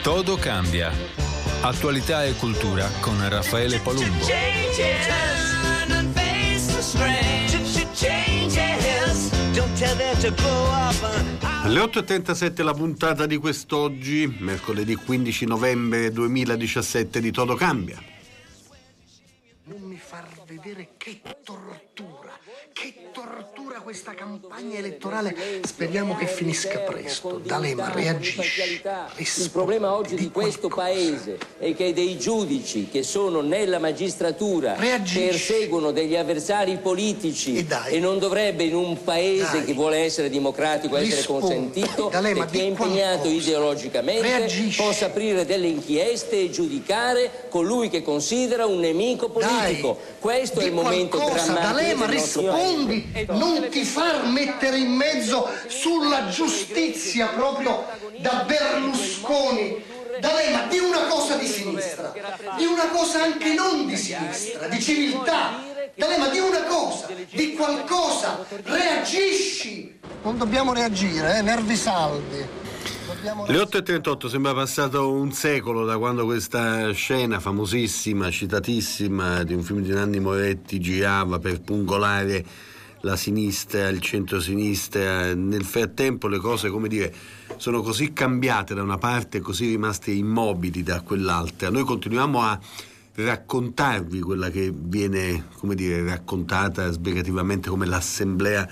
Todo cambia. Attualità e cultura con Raffaele Palumbo. Alle 8.37 la puntata di quest'oggi, mercoledì 15 novembre 2017 di Todo cambia. Non mi far vedere che tortura questa campagna elettorale. Speriamo che finisca presto. D'Alema, reagisci. Il problema oggi di questo paese è che dei giudici che sono nella magistratura perseguono degli avversari politici e non dovrebbe in un paese che vuole essere democratico essere consentito D'Alema, che chi è impegnato ideologicamente possa aprire delle inchieste e giudicare colui che considera un nemico politico. Questo è il momento drammatico. D'Alema, rispondi, non ti far mettere in mezzo sulla giustizia proprio da Berlusconi. D'Alema, di una cosa di sinistra, di una cosa anche non di sinistra, di civiltà. D'Alema, di una cosa, di qualcosa, reagisci. Non dobbiamo reagire, nervi saldi. Le 8.38, sembra passato un secolo da quando questa scena famosissima, citatissima di un film di Nanni Moretti girava per pungolare la sinistra, il centrosinistra. Nel frattempo le cose, come dire, sono così cambiate da una parte e così rimaste immobili da quell'altra. Noi continuiamo a raccontarvi quella che viene, come dire, raccontata sbrigativamente come l'assemblea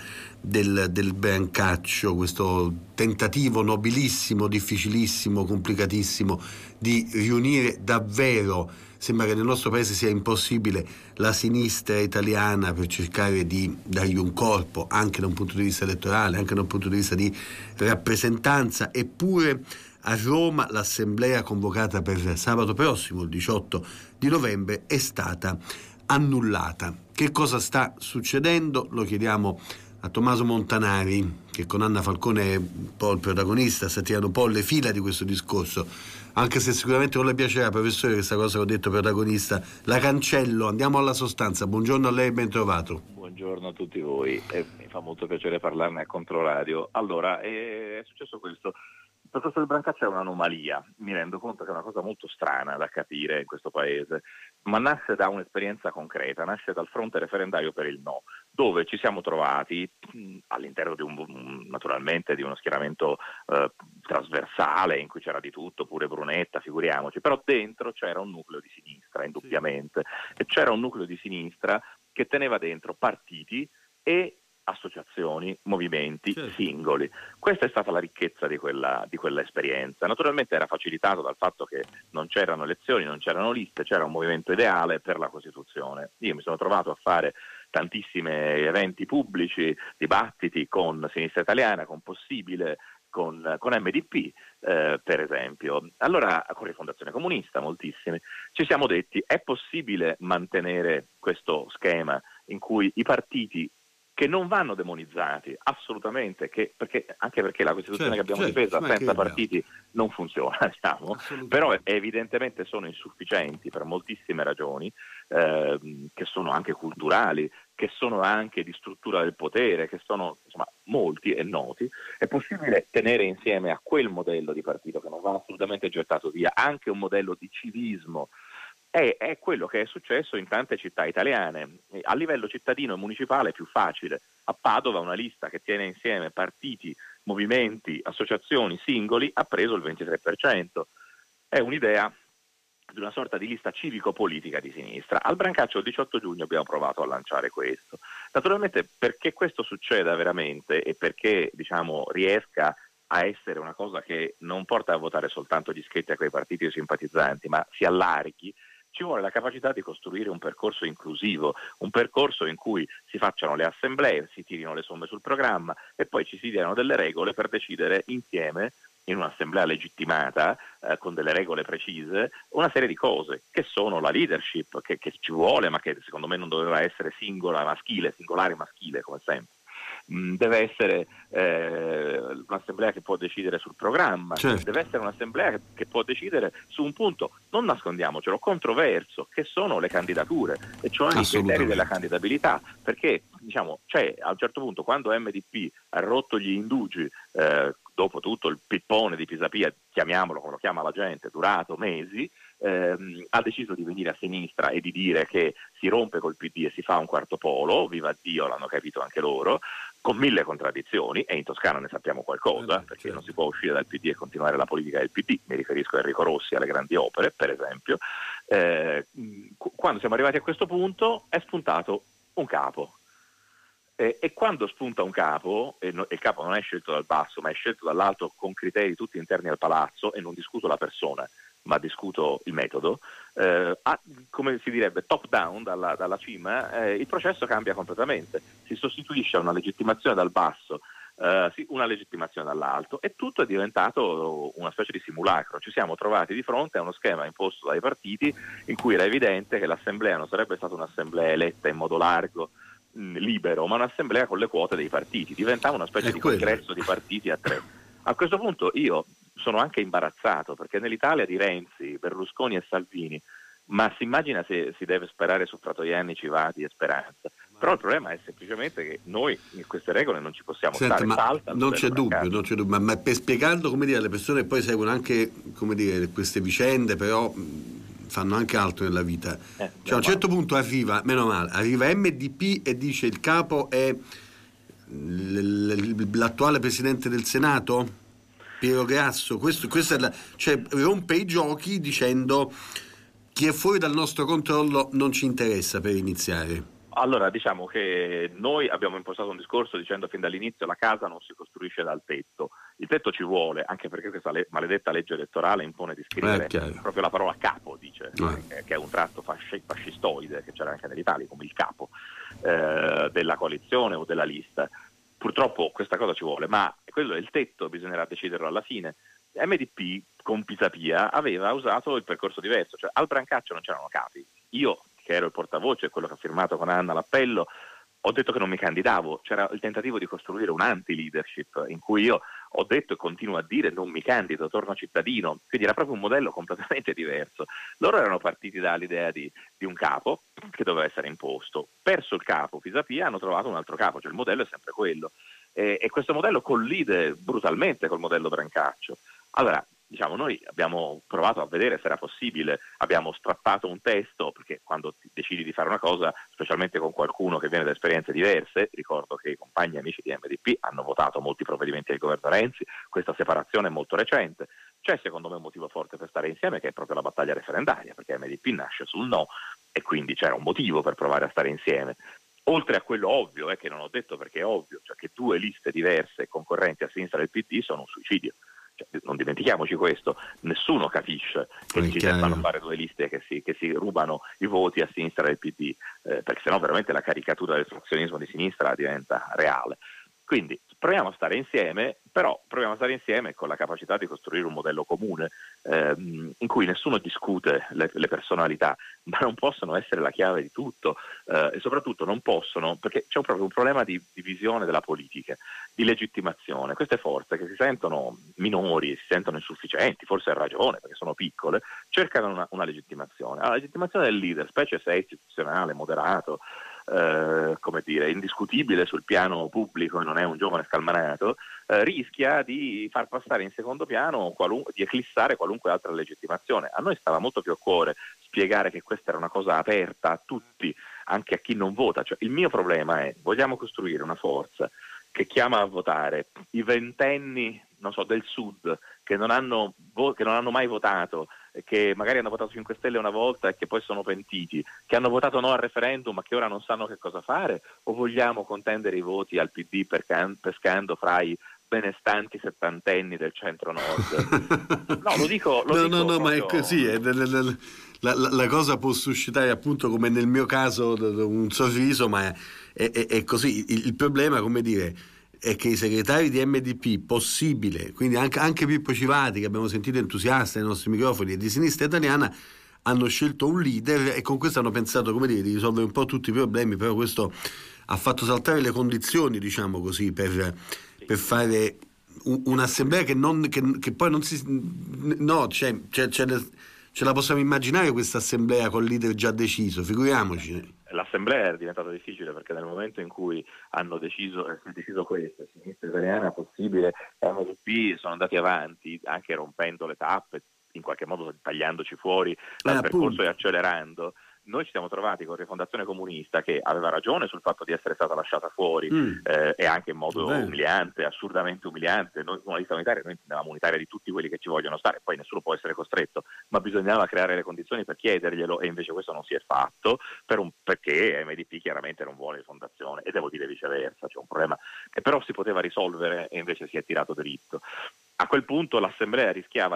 del Brancaccio, questo tentativo nobilissimo, difficilissimo, complicatissimo di riunire davvero, sembra che nel nostro paese sia impossibile, la sinistra italiana per cercare di dargli un corpo anche da un punto di vista elettorale, anche da un punto di vista di rappresentanza. Eppure a Roma l'assemblea convocata per sabato prossimo, il 18 di novembre, è stata annullata. Che cosa sta succedendo? Lo chiediamo a Tommaso Montanari, che con Anna Falcone è un po' il protagonista, sta tirando un po' le fila di questo discorso, anche se sicuramente non le piacerà, professore, questa cosa che ho detto protagonista. La cancello, andiamo alla sostanza. Buongiorno a lei, ben trovato. Buongiorno a tutti voi, mi fa molto piacere parlarne a Controradio. Allora, è successo questo. Il processo del Brancaccio è un'anomalia, mi rendo conto che è una cosa molto strana da capire in questo paese, ma nasce da un'esperienza concreta, nasce dal fronte referendario per il no, dove ci siamo trovati all'interno di naturalmente di uno schieramento trasversale in cui c'era di tutto, pure Brunetta, figuriamoci, però dentro c'era un nucleo di sinistra, indubbiamente, e c'era un nucleo di sinistra che teneva dentro partiti e associazioni, movimenti, singoli. Questa è stata la ricchezza di quella esperienza. Naturalmente era facilitato dal fatto che non c'erano elezioni, non c'erano liste, c'era un movimento ideale per la Costituzione. Io mi sono trovato a fare tantissimi eventi pubblici, dibattiti con Sinistra Italiana, con Possibile, con MDP, per esempio. Allora, con Rifondazione Comunista, moltissimi. Ci siamo detti, è possibile mantenere questo schema in cui i partiti che non vanno demonizzati assolutamente, anche perché la Costituzione che abbiamo difesa senza partiti non funziona, diciamo, però evidentemente sono insufficienti per moltissime ragioni, che sono anche culturali, che sono anche di struttura del potere, che sono insomma molti e noti. È possibile tenere insieme a quel modello di partito che non va assolutamente gettato via anche un modello di civismo. È quello che è successo in tante città italiane. A livello cittadino e municipale è più facile. A Padova una lista che tiene insieme partiti, movimenti, associazioni, singoli ha preso il 23%. È un'idea di una sorta di lista civico-politica di sinistra. Al Brancaccio il 18 giugno abbiamo provato a lanciare questo. Naturalmente, perché questo succeda veramente e perché, diciamo, riesca a essere una cosa che non porta a votare soltanto gli iscritti a quei partiti o simpatizzanti, ma si allarghi, ci vuole la capacità di costruire un percorso inclusivo, un percorso in cui si facciano le assemblee, si tirino le somme sul programma e poi ci si diano delle regole per decidere insieme, in un'assemblea legittimata, con delle regole precise, una serie di cose, che sono la leadership, che ci vuole, ma che secondo me non doveva essere singolare maschile, come sempre. Deve essere un'assemblea che può decidere sul programma, deve essere un'assemblea che può decidere su un punto, non nascondiamocelo, controverso, che sono le candidature, e cioè i criteri della candidabilità, perché diciamo c'è a un certo punto, quando MDP ha rotto gli indugi dopo tutto il pippone di Pisapia, chiamiamolo come lo chiama la gente, durato mesi, ha deciso di venire a sinistra e di dire che si rompe col PD e si fa un quarto polo, viva Dio, l'hanno capito anche loro, con 1000 contraddizioni, e in Toscana ne sappiamo qualcosa, perché non si può uscire dal PD e continuare la politica del PD, mi riferisco a Enrico Rossi, alle grandi opere, per esempio. Quando siamo arrivati a questo punto è spuntato un capo. E quando spunta un capo, e il capo non è scelto dal basso, ma è scelto dall'alto con criteri tutti interni al palazzo, e non discuto la persona, ma discuto il metodo, come si direbbe top down dalla cima, il processo cambia completamente, si sostituisce a una legittimazione dal basso, una legittimazione dall'alto, e tutto è diventato una specie di simulacro. Ci siamo trovati di fronte a uno schema imposto dai partiti in cui era evidente che l'assemblea non sarebbe stata un'assemblea eletta in modo largo, libero, ma un'assemblea con le quote dei partiti, diventava una specie di congresso di partiti a 3. A questo punto io sono anche imbarazzato, perché nell'Italia di Renzi, Berlusconi e Salvini, ma si immagina se si deve sperare su Fratoianni, Civati e Speranza. Però il problema è semplicemente che noi in queste regole non ci possiamo stare. Non c'è dubbio, ma per spiegarlo, come dire, alle persone che poi seguono anche, come dire, queste vicende, però fanno anche altro nella vita. Cioè a un certo punto arriva MDP e dice il capo è l'attuale presidente del Senato, Piero Grasso. Questo è cioè rompe i giochi dicendo chi è fuori dal nostro controllo non ci interessa, per iniziare. Allora, diciamo che noi abbiamo impostato un discorso dicendo fin dall'inizio la casa non si costruisce dal tetto. Il tetto ci vuole, anche perché questa maledetta legge elettorale impone di scrivere proprio la parola capo, dice, che è un tratto fascistoide che c'era anche nell'Italia, come il capo della coalizione o della lista. Purtroppo questa cosa ci vuole, ma quello è il tetto, bisognerà deciderlo alla fine. MDP con Pisapia aveva usato il percorso diverso, cioè al Brancaccio non c'erano capi. Io, che ero il portavoce, quello che ha firmato con Anna l'appello, ho detto che non mi candidavo. C'era il tentativo di costruire un anti-leadership in cui io ho detto e continuo a dire non mi candido, torno cittadino, quindi era proprio un modello completamente diverso. Loro erano partiti dall'idea di un capo che doveva essere imposto, perso il capo Pisapia, hanno trovato un altro capo, cioè il modello è sempre quello, e questo modello collide brutalmente col modello Brancaccio. Allora, diciamo, noi abbiamo provato a vedere se era possibile, abbiamo strappato un testo, perché quando decidi di fare una cosa, specialmente con qualcuno che viene da esperienze diverse, ricordo che i compagni e amici di MDP hanno votato molti provvedimenti del governo Renzi, questa separazione è molto recente. C'è secondo me un motivo forte per stare insieme, che è proprio la battaglia referendaria, perché MDP nasce sul no e quindi c'era un motivo per provare a stare insieme. Oltre a quello ovvio, che non ho detto perché è ovvio, cioè che 2 liste diverse concorrenti a sinistra del PD sono un suicidio. Cioè, non dimentichiamoci questo, nessuno capisce che ci debbano fare 2 liste che si rubano i voti a sinistra del PD, perché sennò veramente la caricatura dell'ostruzionismo di sinistra diventa reale. Quindi proviamo a stare insieme, però proviamo a stare insieme con la capacità di costruire un modello comune in cui nessuno discute le personalità, ma non possono essere la chiave di tutto, e soprattutto non possono, perché c'è proprio un problema di visione della politica, di legittimazione. Queste forze che si sentono minori, si sentono insufficienti, forse ha ragione perché sono piccole, cercano una legittimazione. La legittimazione del leader, specie se è istituzionale, moderato, come dire, indiscutibile sul piano pubblico e non è un giovane scalmanato, rischia di far passare in secondo piano di eclissare qualunque altra legittimazione. A noi stava molto più a cuore spiegare che questa era una cosa aperta a tutti, anche a chi non vota. Cioè, il mio problema è: vogliamo costruire una forza che chiama a votare i ventenni, non so, del sud, che non hanno mai votato, che magari hanno votato 5 Stelle una volta e che poi sono pentiti, che hanno votato no al referendum ma che ora non sanno che cosa fare, o vogliamo contendere i voti al PD pescando fra i benestanti settantenni del centro-nord? No, lo dico no, ma è così, la cosa può suscitare, appunto, come nel mio caso, un sorriso, ma è così. Il problema, come dire, è che i segretari di MDP, possibile, quindi anche Pippo Civati, che abbiamo sentito entusiasta ai nostri microfoni, e di Sinistra Italiana, hanno scelto un leader, e con questo hanno pensato, come dire, di risolvere un po' tutti i problemi. Però questo ha fatto saltare le condizioni, diciamo così, per fare un'assemblea che poi non si... No, ce la possiamo immaginare questa assemblea col leader già deciso, figuriamoci. l'assemblea è diventata difficile perché nel momento in cui hanno deciso questo, sinistra italiana possibile, MDP sono andati avanti anche rompendo le tappe, in qualche modo tagliandoci fuori dal percorso e accelerando. Noi ci siamo trovati con Rifondazione Comunista, che aveva ragione sul fatto di essere stata lasciata fuori e anche in modo umiliante, assurdamente umiliante. Noi una lista unitaria, noi intendevamo unitaria di tutti quelli che ci vogliono stare, poi nessuno può essere costretto, ma bisognava creare le condizioni per chiederglielo e invece questo non si è fatto perché MDP chiaramente non vuole Rifondazione, e devo dire viceversa, c'è un problema che però si poteva risolvere e invece si è tirato dritto. A quel punto l'assemblea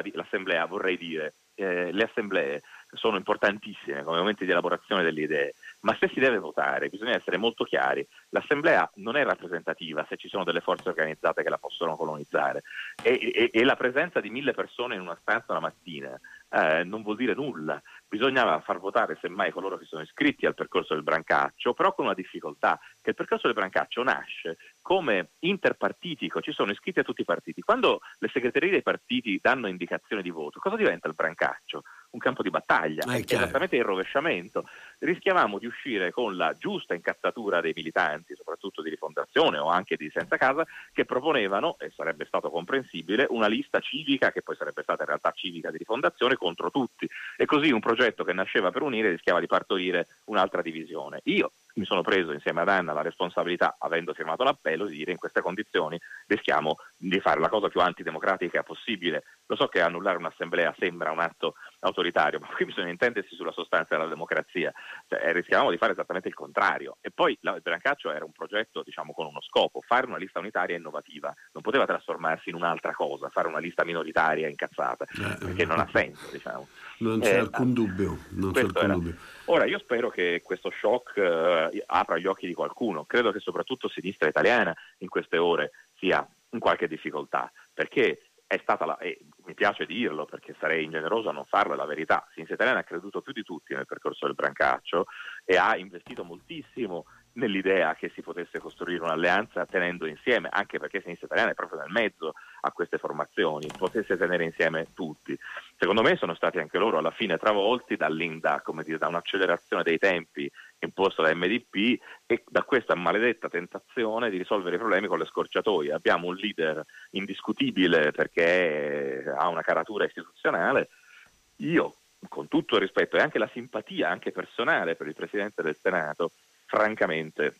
le assemblee sono importantissime come momenti di elaborazione delle idee, ma se si deve votare bisogna essere molto chiari. L'assemblea non è rappresentativa se ci sono delle forze organizzate che la possono colonizzare e la presenza di 1000 persone in una stanza una mattina non vuol dire nulla. Bisognava far votare semmai coloro che sono iscritti al percorso del Brancaccio, però con una difficoltà, che il percorso del Brancaccio nasce come interpartitico, ci sono iscritti a tutti i partiti. Quando le segreterie dei partiti danno indicazione di voto, cosa diventa il Brancaccio? Un campo di battaglia, è esattamente il rovesciamento. Rischiavamo di uscire con la giusta incazzatura dei militanti, soprattutto di Rifondazione o anche di Senza Casa, che proponevano, e sarebbe stato comprensibile, una lista civica che poi sarebbe stata in realtà civica di Rifondazione contro tutti, e così un progetto che nasceva per unire rischiava di partorire un'altra divisione. Io mi sono preso insieme ad Anna la responsabilità, avendo firmato l'appello, di dire in queste condizioni rischiamo di fare la cosa più antidemocratica possibile. Lo so che annullare un'assemblea sembra un atto autoritario, ma qui bisogna intendersi sulla sostanza della democrazia, cioè, rischiavamo di fare esattamente il contrario. E poi il Brancaccio era un progetto, diciamo, con uno scopo: fare una lista unitaria innovativa, non poteva trasformarsi in un'altra cosa, fare una lista minoritaria incazzata, perché non ha senso, diciamo. Non c'è alcun dubbio. Ora io spero che questo shock apra gli occhi di qualcuno. Credo che soprattutto sinistra italiana in queste ore sia in qualche difficoltà, perché è stata e mi piace dirlo perché sarei ingeneroso a non farlo, è la verità. Sinistra italiana ha creduto più di tutti nel percorso del Brancaccio e ha investito moltissimo nell'idea che si potesse costruire un'alleanza tenendo insieme, anche perché Sinistra Italiana è proprio nel mezzo a queste formazioni, potesse tenere insieme tutti. Secondo me sono stati anche loro alla fine travolti da un'accelerazione dei tempi imposta da MDP e da questa maledetta tentazione di risolvere i problemi con le scorciatoie. Abbiamo un leader indiscutibile perché ha una caratura istituzionale. Io, con tutto il rispetto e anche la simpatia anche personale per il Presidente del Senato, francamente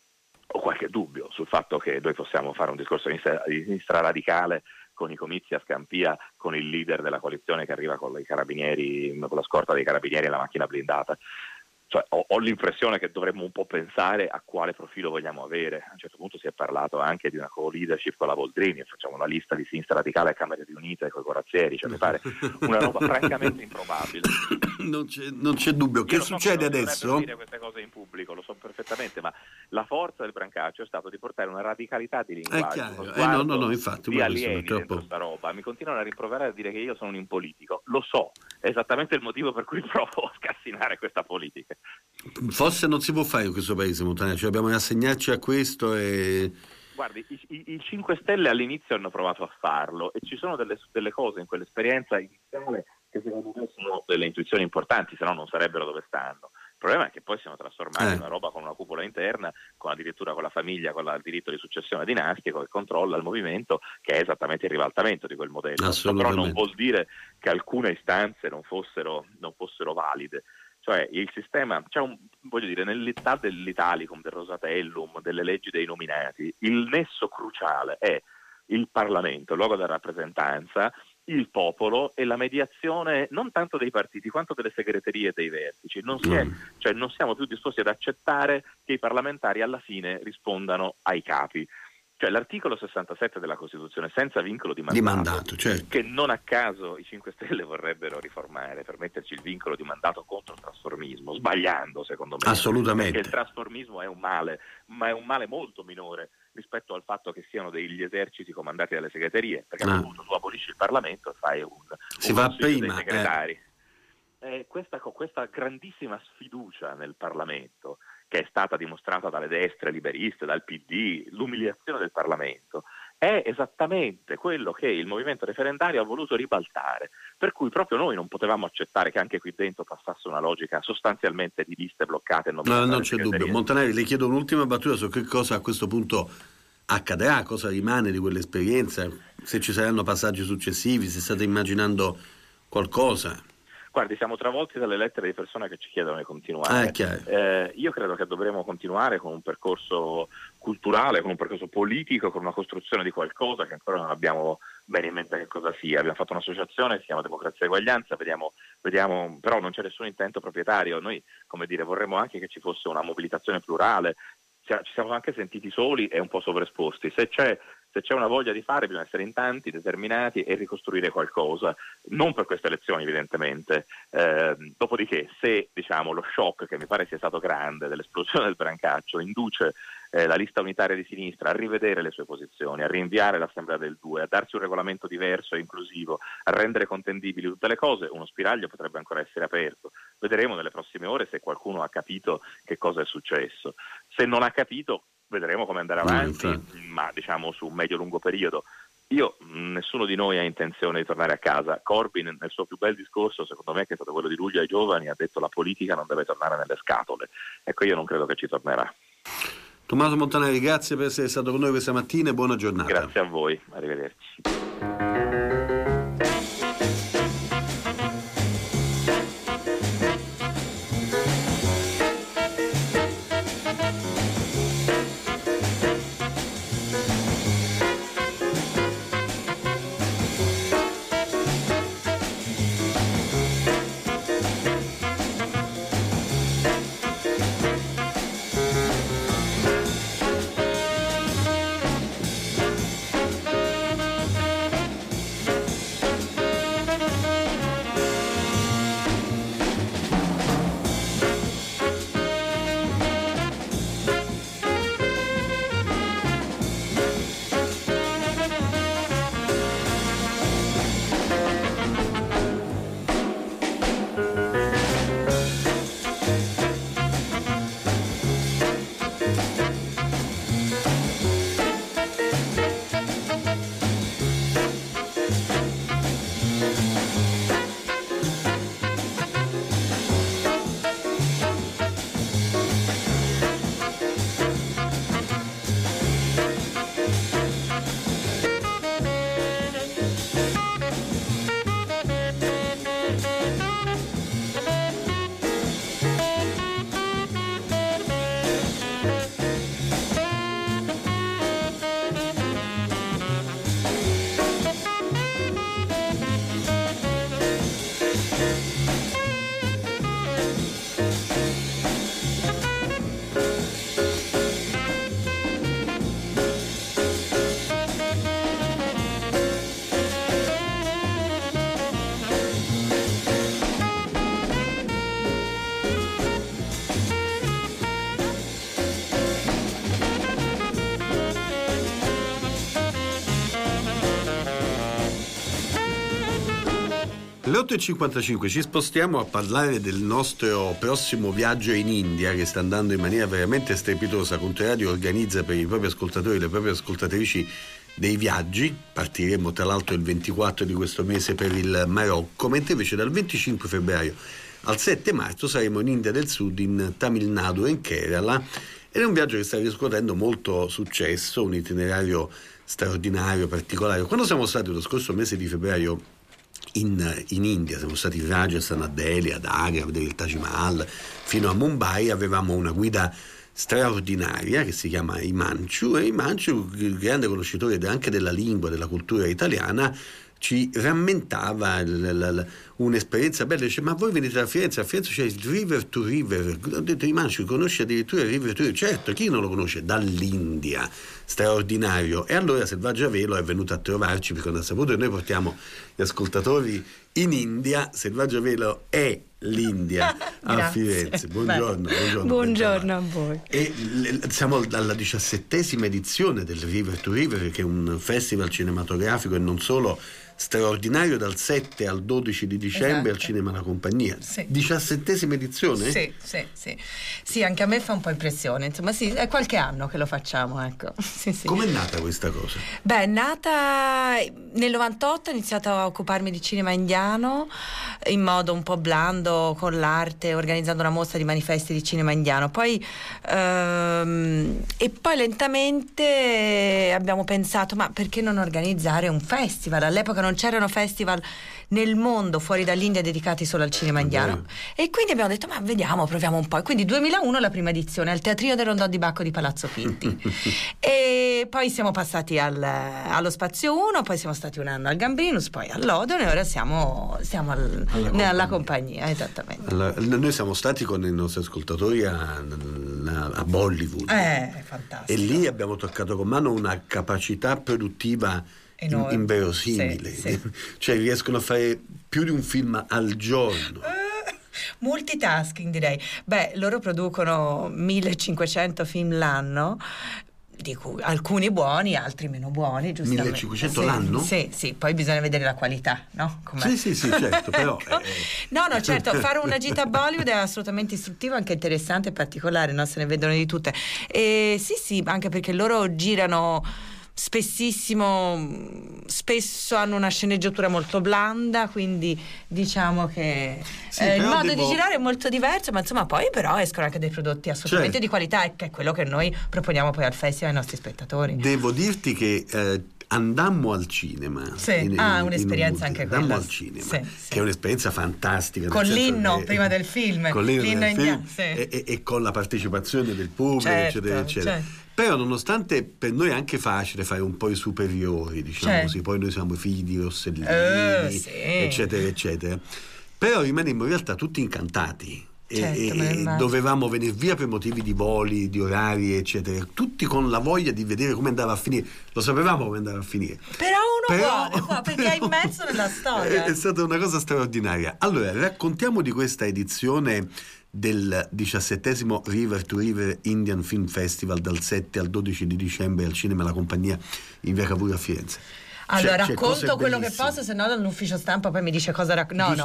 ho qualche dubbio sul fatto che noi possiamo fare un discorso di sinistra radicale con i comizi a Scampia, con il leader della coalizione che arriva con i carabinieri, con la scorta dei carabinieri e la macchina blindata. Cioè, ho l'impressione che dovremmo un po' pensare a quale profilo vogliamo avere. A un certo punto si è parlato anche di una co-leadership con la Boldrini, facciamo una lista di sinistra radicale a Camere riunite con i corazzieri, cioè mi pare una roba francamente improbabile. Non c'è dubbio. Che succede adesso? Non dire queste cose in pubblico, lo so perfettamente, ma la forza del Brancaccio è stato di portare una radicalità di linguaggio, infatti, di alieni dentro questa roba. Mi continuano a rimproverare a dire che io sono un impolitico. Lo so, è esattamente il motivo per cui provo a scassinare questa politica. Forse non si può fare in questo paese, Montanari, cioè dobbiamo rassegnarci a questo e... Guardi, i 5 Stelle all'inizio hanno provato a farlo e ci sono delle cose in quell'esperienza iniziale che secondo me sono delle intuizioni importanti, se no non sarebbero dove stanno. Il problema è che poi siamo trasformati in una roba con una cupola interna, addirittura con la famiglia, con il diritto di successione dinastico che controlla il movimento, che è esattamente il ribaltamento di quel modello. Però non vuol dire che alcune istanze non fossero valide. Cioè il sistema, nell'età dell'Italicum, del Rosatellum, delle leggi dei nominati, il nesso cruciale è il Parlamento, il luogo della rappresentanza, il popolo e la mediazione non tanto dei partiti quanto delle segreterie e dei vertici. Non siamo più disposti ad accettare che i parlamentari alla fine rispondano ai capi. Cioè l'articolo 67 della Costituzione, senza vincolo di mandato, certo. Che non a caso i 5 Stelle vorrebbero riformare per metterci il vincolo di mandato contro il trasformismo, sbagliando secondo me. Assolutamente. Perché il trasformismo è un male, ma è un male molto minore rispetto al fatto che siano degli eserciti comandati dalle segreterie, perché appunto tu abolisci il Parlamento e fai un consiglio dei segretari. Questa grandissima sfiducia nel Parlamento, che è stata dimostrata dalle destre liberiste, dal PD, l'umiliazione del Parlamento, è esattamente quello che il movimento referendario ha voluto ribaltare, per cui proprio noi non potevamo accettare che anche qui dentro passasse una logica sostanzialmente di liste bloccate. Non c'è dubbio. Montanari, le chiedo un'ultima battuta su che cosa a questo punto accadrà, cosa rimane di quell'esperienza, se ci saranno passaggi successivi, se state immaginando qualcosa. Guardi, siamo travolti dalle lettere di persone che ci chiedono di continuare. Io credo che dovremo continuare con un percorso culturale, con un percorso politico, con una costruzione di qualcosa che ancora non abbiamo bene in mente che cosa sia. Abbiamo fatto un'associazione, si chiama Democrazia e Eguaglianza, vediamo, però non c'è nessun intento proprietario. Noi, vorremmo anche che ci fosse una mobilitazione plurale. Ci siamo anche sentiti soli e un po' sovraesposti. Se c'è una voglia di fare, bisogna essere in tanti, determinati e ricostruire qualcosa, non per queste elezioni evidentemente. Dopodiché, se lo shock, che mi pare sia stato grande, dell'esplosione del Brancaccio, induce la lista unitaria di sinistra a rivedere le sue posizioni, a rinviare l'assemblea del 2, a darsi un regolamento diverso e inclusivo, a rendere contendibili tutte le cose, uno spiraglio potrebbe ancora essere aperto. Vedremo nelle prossime ore se qualcuno ha capito che cosa è successo. Se non ha capito, vedremo come andare avanti, ma su un medio-lungo periodo. Nessuno di noi ha intenzione di tornare a casa. Corbyn, nel suo più bel discorso, secondo me, che è stato quello di luglio ai giovani, ha detto: la politica non deve tornare nelle scatole. Ecco, io non credo che ci tornerà. Tommaso Montanari, grazie per essere stato con noi questa mattina e buona giornata. Grazie a voi, arrivederci. Alle 8.55 ci spostiamo a parlare del nostro prossimo viaggio in India, che sta andando in maniera veramente strepitosa. Controradio organizza per i propri ascoltatori e le proprie ascoltatrici dei viaggi. Partiremo tra l'altro il 24 di questo mese per il Marocco, mentre invece dal 25 febbraio al 7 marzo saremo in India del Sud, in Tamil Nadu e in Kerala. Ed è un viaggio che sta riscuotendo molto successo, un itinerario straordinario, particolare. Quando siamo stati lo scorso mese di febbraio in India, siamo stati in Rajasthan, a Delhi, ad Agra, a vedere il Taj Mahal, fino a Mumbai, avevamo una guida straordinaria che si chiama Himanshu, e Himanshu, il grande conoscitore anche della lingua, della cultura italiana, ci rammentava un'esperienza bella. Dice: ma voi venite da Firenze, a Firenze c'è il River to River. Ho detto: Himanshu, conosce addirittura il River to River? Certo, chi non lo conosce? Dall'India, straordinario. E allora Selvaggia Velo è venuto a trovarci, perché non ha saputo che noi portiamo gli ascoltatori in India. Selvaggia Velo è l'India a Firenze. Buongiorno a voi. E siamo alla 17ª edizione del River to River, che è un festival cinematografico e non solo straordinario dal 7 al 12 di dicembre al Cinema La Compagnia. 17ª edizione? Sì, anche a me fa un po' impressione, insomma sì, è qualche anno che lo facciamo, ecco. Sì. Com'è nata questa cosa? Beh, è nata nel 98, ho iniziato a occuparmi di cinema indiano in modo un po' blando con l'arte, organizzando una mostra di manifesti di cinema indiano, poi lentamente abbiamo pensato, ma perché non organizzare un festival? All'epoca non c'erano festival nel mondo fuori dall'India dedicati solo al cinema indiano, e quindi abbiamo detto, ma vediamo, proviamo un po', e quindi 2001 la prima edizione al Teatrino del Rondò di Bacco di Palazzo Pinti e poi siamo passati allo Spazio 1, poi siamo stati un anno al Gambrinus, poi all'Odeon, e ora siamo alla compagnia, esattamente. Noi siamo stati con i nostri ascoltatori a Bollywood, fantastico, e lì abbiamo toccato con mano una capacità produttiva inverosimile, cioè riescono a fare più di un film al giorno. Multitasking, direi. Beh, loro producono 1500 film l'anno, di cui alcuni buoni, altri meno buoni, giustamente. 1500 l'anno? Sì, poi bisogna vedere la qualità, no? Com'è? Sì, certo, però No, certo, fare una gita a Bollywood è assolutamente istruttivo, anche interessante e particolare, no? Se ne vedono di tutte. E sì, anche perché loro girano spesso hanno una sceneggiatura molto blanda, quindi diciamo che il modo di girare è molto diverso, ma insomma poi però escono anche dei prodotti assolutamente di qualità, e che è quello che noi proponiamo poi al festival ai nostri spettatori. Devo dirti che andammo al cinema, un'esperienza anche quella, andammo al cinema, che è un'esperienza fantastica, con l'inno prima del film, con l'inno indiano, e con la partecipazione del pubblico, eccetera. Certo. Però nonostante per noi è anche facile fare un po' i superiori, diciamo così, poi noi siamo i figli di Rossellini, eccetera, però rimanemmo in realtà tutti incantati. E dovevamo venire via per motivi di voli, di orari, eccetera, tutti con la voglia di vedere come andava a finire. Lo sapevamo come andava a finire, però uno vuole, perché è immerso nella storia. È stata una cosa straordinaria. Allora, raccontiamo di questa edizione del 17° River to River Indian Film Festival dal 7 al 12 di dicembre al Cinema La Compagnia in via Cavour a Firenze. Allora racconto quello che posso, se no dall'ufficio stampa poi mi dice cosa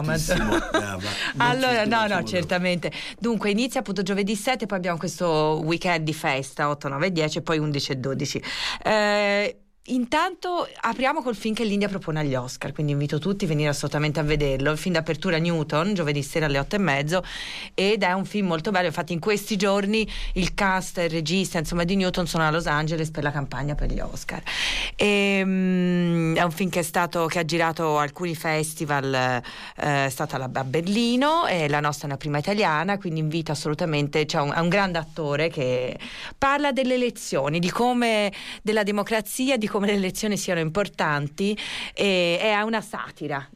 certamente. Dunque inizia appunto giovedì 7, poi abbiamo questo weekend di festa 8, 9 e 10 e poi 11 e 12. Intanto apriamo col film che l'India propone agli Oscar, quindi invito tutti a venire assolutamente a vederlo. Il film d'apertura Newton, giovedì sera alle 8:30, ed è un film molto bello. Infatti in questi giorni il cast e il regista di Newton sono a Los Angeles per la campagna per gli Oscar. È un film che ha girato alcuni festival, è stata a Berlino, e la nostra è una prima italiana, quindi invito assolutamente. È un grande attore che parla delle elezioni, della democrazia, di come le elezioni siano importanti, e è una satira,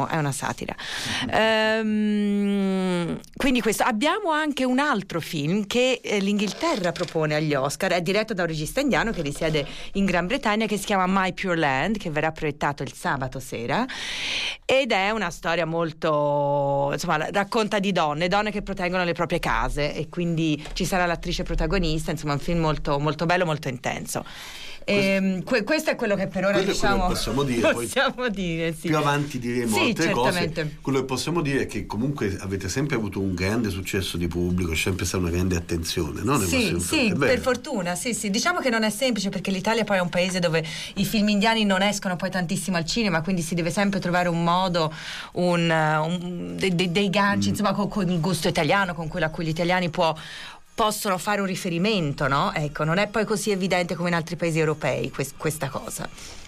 quindi questo. Abbiamo anche un altro film che l'Inghilterra propone agli Oscar, è diretto da un regista indiano che risiede in Gran Bretagna, che si chiama My Pure Land, che verrà proiettato il sabato sera, ed è una storia molto, racconta di donne che proteggono le proprie case, e quindi ci sarà l'attrice protagonista, un film molto, molto bello, molto intenso. Questo è quello che per ora possiamo dire, sì. Più avanti diremo altre certamente. Cose. Quello che possiamo dire è che comunque avete sempre avuto un grande successo di pubblico, c'è sempre stata una grande attenzione, no? Per fortuna, diciamo che non è semplice, perché l'Italia poi è un paese dove i film indiani non escono poi tantissimo al cinema, quindi si deve sempre trovare un modo, dei ganci, con il gusto italiano, con quello a cui gli italiani possono fare un riferimento, no? Ecco, non è poi così evidente come in altri paesi europei questa cosa.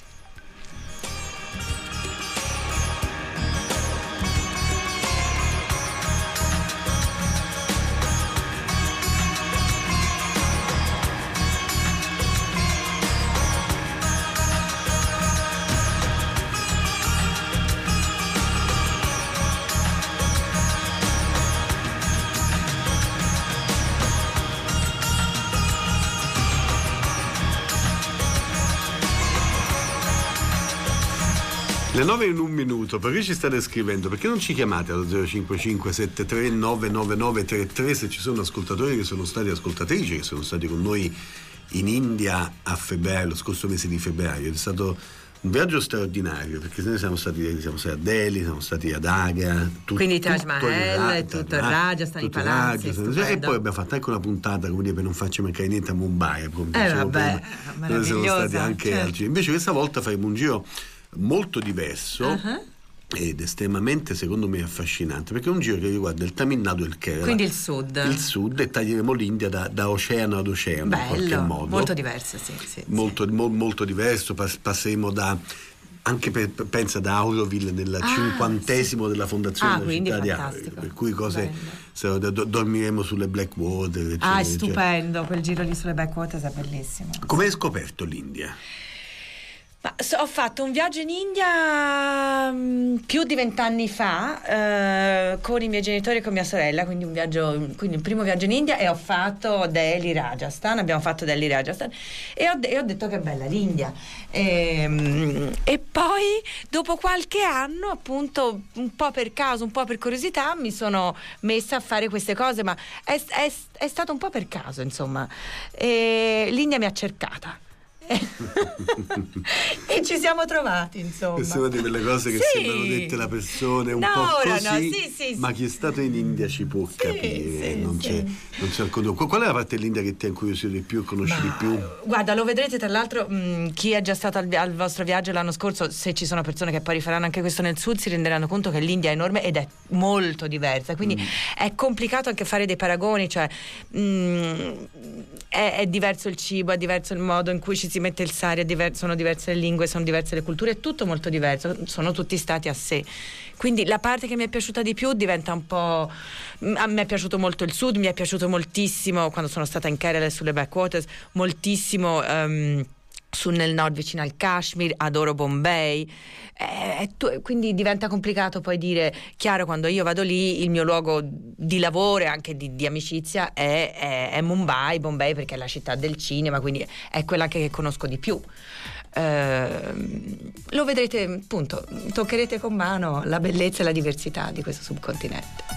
Le 9 in un minuto, perché ci state scrivendo? Perché non ci chiamate allo 055 73 999 33 se ci sono ascoltatori che sono stati, ascoltatrici che sono stati con noi in India a febbraio, lo scorso mese di febbraio. È stato Un viaggio straordinario, perché noi siamo stati a Delhi, siamo stati ad Agra, quindi Taj Mahal, tutto il Rajasthan, i palazzi, e poi abbiamo fatto anche una puntata, come dire, per non farci mancare niente, a Mumbai, come vabbè, noi siamo stati anche al Cile. Invece questa volta faremo un giro molto diverso ed estremamente, secondo me, affascinante, perché è un giro che riguarda il Tamil Nadu e il Kerala, quindi il sud, e taglieremo l'India da oceano ad oceano. Bello, in qualche modo molto diverso, sì. Molto diverso. Passeremo anche pensa da Auroville nel 50° della fondazione della città di Auroville, per cui dormiremo sulle Blackwater, eccetera, è stupendo, quel giro lì sulle Blackwater è bellissimo. Come hai scoperto l'India? Ho fatto un viaggio in India più di 20 anni fa con i miei genitori e con mia sorella, quindi il primo viaggio in India, e ho fatto abbiamo fatto Delhi Rajasthan e ho detto che bella l'India, e poi dopo qualche anno, appunto, un po' per caso, un po' per curiosità, mi sono messa a fare queste cose, ma è stato un po' per caso, insomma, e l'India mi ha cercata. E ci siamo trovati, insomma. Queste sono delle cose che sembrano dette da persone un po' così, sì. Ma chi è stato in India ci può capire, non c'è alcun. Qual è la parte dell'India che ti ha incuriosito di più, conosci di più? Guarda, lo vedrete, tra l'altro, chi è già stato al vostro viaggio l'anno scorso, se ci sono persone che poi rifaranno anche questo nel sud, si renderanno conto che l'India è enorme ed è molto diversa, quindi è complicato anche fare dei paragoni, cioè è diverso il cibo, è diverso il modo in cui ci si mette il sari, sono diverse le lingue, sono diverse le culture, è tutto molto diverso, sono tutti stati a sé. Quindi la parte che mi è piaciuta di più diventa un po'... A me è piaciuto molto il sud, mi è piaciuto moltissimo quando sono stata in Kerala e sulle Backwaters, moltissimo nel nord vicino al Kashmir, adoro Bombay, quindi diventa complicato poi dire, chiaro, quando io vado lì il mio luogo di lavoro e anche di amicizia è Bombay, perché è la città del cinema, quindi è quella che conosco di più. Lo vedrete, appunto, toccherete con mano la bellezza e la diversità di questo subcontinente.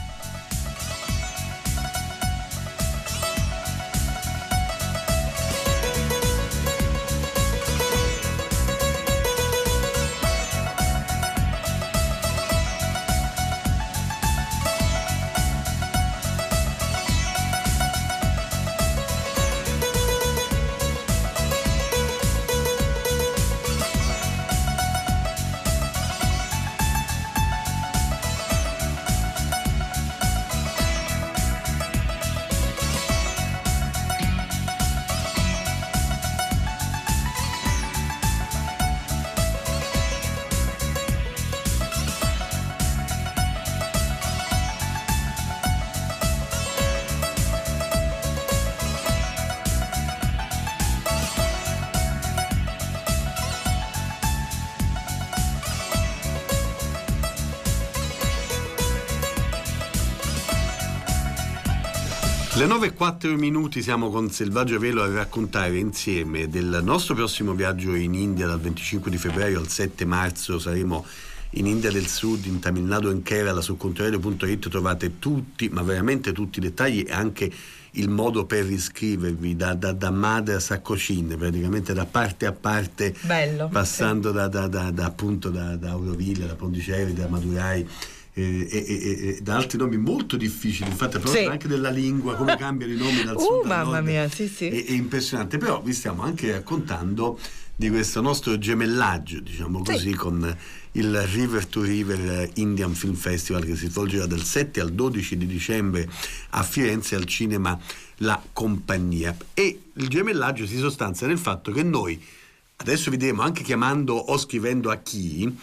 Le 9:04 siamo con Selvaggio Velo a raccontare insieme del nostro prossimo viaggio in India. Dal 25 di febbraio al 7 marzo saremo in India del Sud, in Tamil Nadu e in Kerala. Su Controradio.it trovate tutti, ma veramente tutti i dettagli e anche il modo per iscrivervi da Madras a Cochin, praticamente da parte a parte. Bello, passando appunto da Auroville, da Pondicherry, da Madurai e da altri nomi molto difficili, infatti proprio anche della lingua, come cambiano i nomi dal sud al mamma nord, mia, sì. È impressionante. Però vi stiamo anche raccontando di questo nostro gemellaggio, diciamo così, con il River to River Indian Film Festival, che si svolgerà dal 7 al 12 di dicembre a Firenze al cinema La Compagnia. E il gemellaggio si sostanzia nel fatto che noi adesso vi diremo, anche chiamando o scrivendo a chi,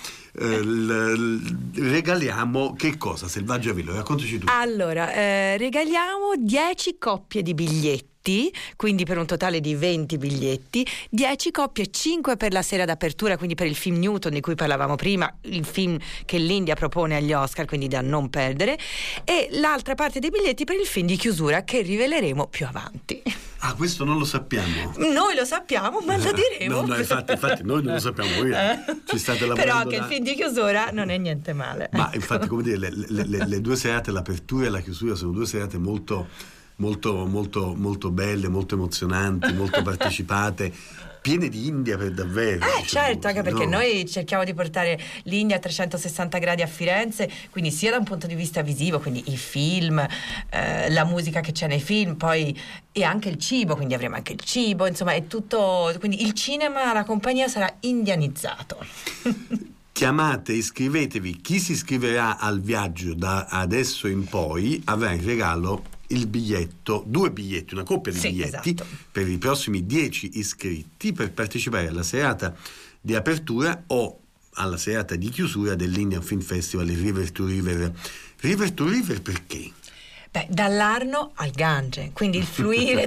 regaliamo che cosa? Selvaggio Velo, raccontaci tu. Allora, regaliamo 10 coppie di biglietti, quindi per un totale di 20 biglietti, 10 coppie, 5 per la sera d'apertura, quindi per il film Newton di cui parlavamo prima, il film che l'India propone agli Oscar, quindi da non perdere, e l'altra parte dei biglietti per il film di chiusura che riveleremo più avanti. Ah, questo non lo sappiamo. Noi lo sappiamo, ma lo diremo. No, infatti noi non lo sappiamo. Voi ci state lavorando. Però anche il film di chiusura non è niente male. Ma infatti, come dire, le due serate, l'apertura e la chiusura, sono due serate molto belle, molto emozionanti, molto partecipate. piene di India per davvero. Certo, anche perché noi cerchiamo di portare l'India a 360 gradi a Firenze, quindi sia da un punto di vista visivo, quindi i film, la musica che c'è nei film, poi e anche il cibo, quindi avremo anche il cibo, insomma è tutto, quindi il cinema, la compagnia sarà indianizzato. Chiamate, iscrivetevi. Chi si iscriverà al viaggio da adesso in poi avrà in regalo il biglietto, 2 biglietti, una coppia di biglietti, esatto, per i prossimi 10 iscritti per partecipare alla serata di apertura o alla serata di chiusura dell'Indian Film Festival River to River. River to River perché? Dall'Arno al Gange, quindi il fluire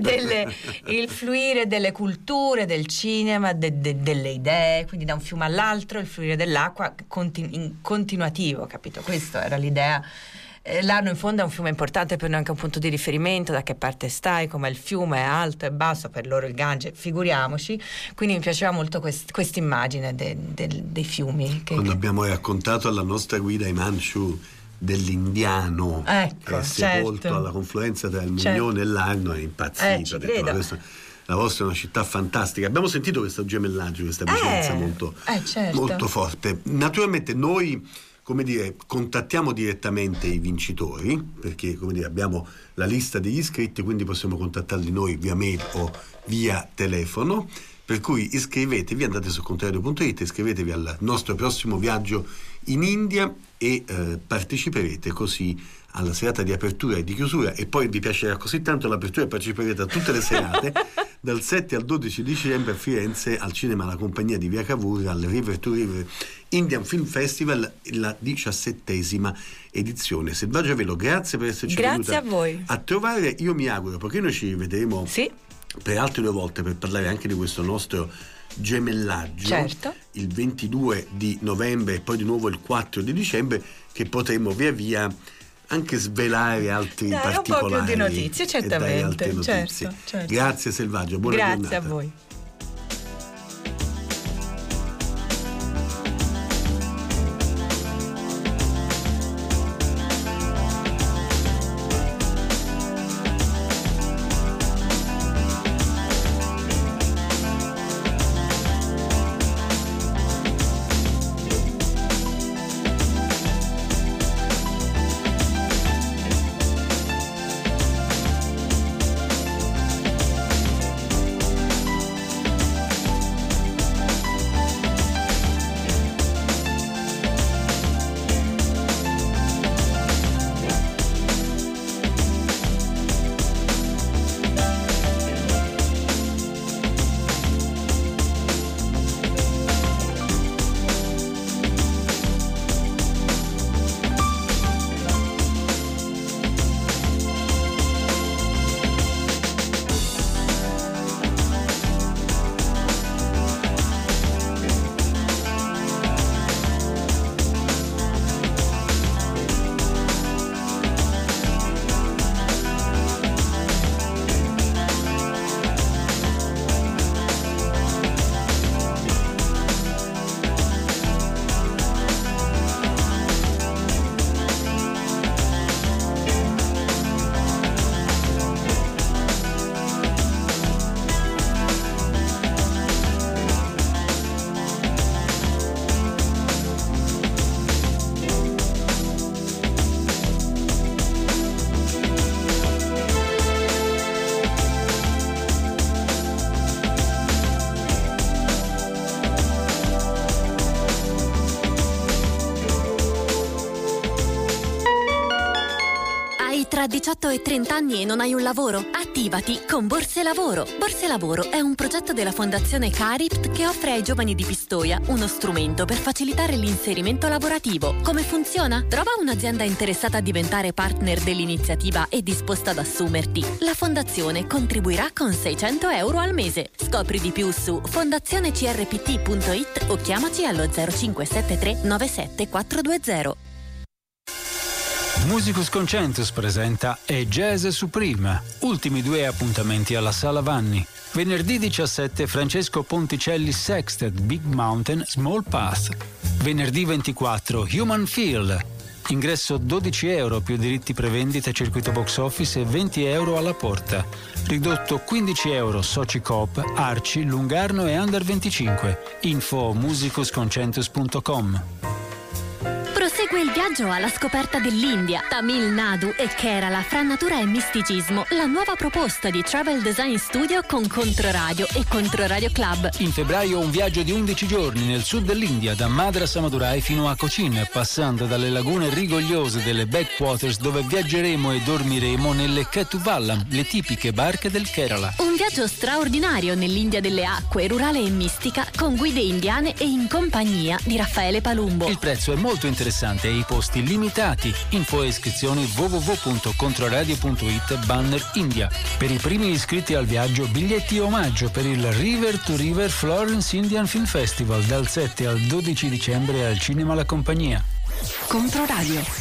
delle culture, del cinema, delle idee, quindi da un fiume all'altro, il fluire dell'acqua continuativo, capito? Questa era l'idea. L'Arno in fondo è un fiume importante per noi, anche un punto di riferimento, da che parte stai, come il fiume è alto e basso, per loro il Gange, figuriamoci, quindi mi piaceva molto questa immagine dei fiumi. Quando abbiamo raccontato alla nostra guida Himanshu dell'indiano sepolto alla confluenza tra il Mignone e l'Arno, è impazzito, ha detto, la vostra è una città fantastica. Abbiamo sentito questo gemellaggio, questa vicinanza molto forte. Naturalmente noi, come dire, contattiamo direttamente i vincitori, perché, come dire, abbiamo la lista degli iscritti, quindi possiamo contattarli noi via mail o via telefono, per cui iscrivetevi, andate su Contrario.it, iscrivetevi al nostro prossimo viaggio in India e parteciperete così alla serata di apertura e di chiusura, e poi vi piacerà così tanto l'apertura e parteciperete a tutte le serate dal 7 al 12 dicembre a Firenze al cinema La Compagnia di Via Cavour al River to River Indian Film Festival, la 17ª edizione. Selvaggia Velo, grazie per esserci venuta a trovare. Io mi auguro, perché noi ci rivedremo per altre 2 volte per parlare anche di questo nostro gemellaggio, il 22 di novembre e poi di nuovo il 4 di dicembre, che potremo via via anche svelare altri particolari, un po' più di notizie, certamente, certo. Grazie Selvaggia, buona giornata. Grazie a voi. Tra 18 e 30 anni e non hai un lavoro? Attivati con Borse Lavoro. Borse Lavoro è un progetto della Fondazione Caript che offre ai giovani di Pistoia uno strumento per facilitare l'inserimento lavorativo. Come funziona? Trova un'azienda interessata a diventare partner dell'iniziativa e disposta ad assumerti. La Fondazione contribuirà con €600 al mese. Scopri di più su fondazionecrpt.it o chiamaci allo 0573 97 420. Musicus Concentus presenta E Jazz Supreme, ultimi 2 appuntamenti alla Sala Vanni. Venerdì 17 Francesco Ponticelli Sextet, Big Mountain, Small Path. Venerdì 24 Human Feel, Ingresso 12 euro più diritti prevendita circuito box office e 20 euro alla porta. Ridotto 15 euro soci Coop, Arci, Lungarno e Under 25. Info musicusconcentus.com. Prosegue il viaggio alla scoperta dell'India, Tamil Nadu e Kerala fra natura e misticismo, la nuova proposta di Travel Design Studio con Controradio e Controradio Club. In febbraio un viaggio di 11 giorni nel sud dell'India, da Madras a Madurai fino a Cochin, passando dalle lagune rigogliose delle backwaters dove viaggeremo e dormiremo nelle Ketuvallam, le tipiche barche del Kerala. Un viaggio straordinario nell'India delle acque, rurale e mistica, con guide indiane e in compagnia di Raffaele Palumbo. Il prezzo è molto interessante e i posti limitati. Info e iscrizioni www.controradio.it banner India. Per i primi iscritti al viaggio, biglietti omaggio per il River to River Florence Indian Film Festival dal 7 al 12 dicembre al Cinema La Compagnia. Controradio.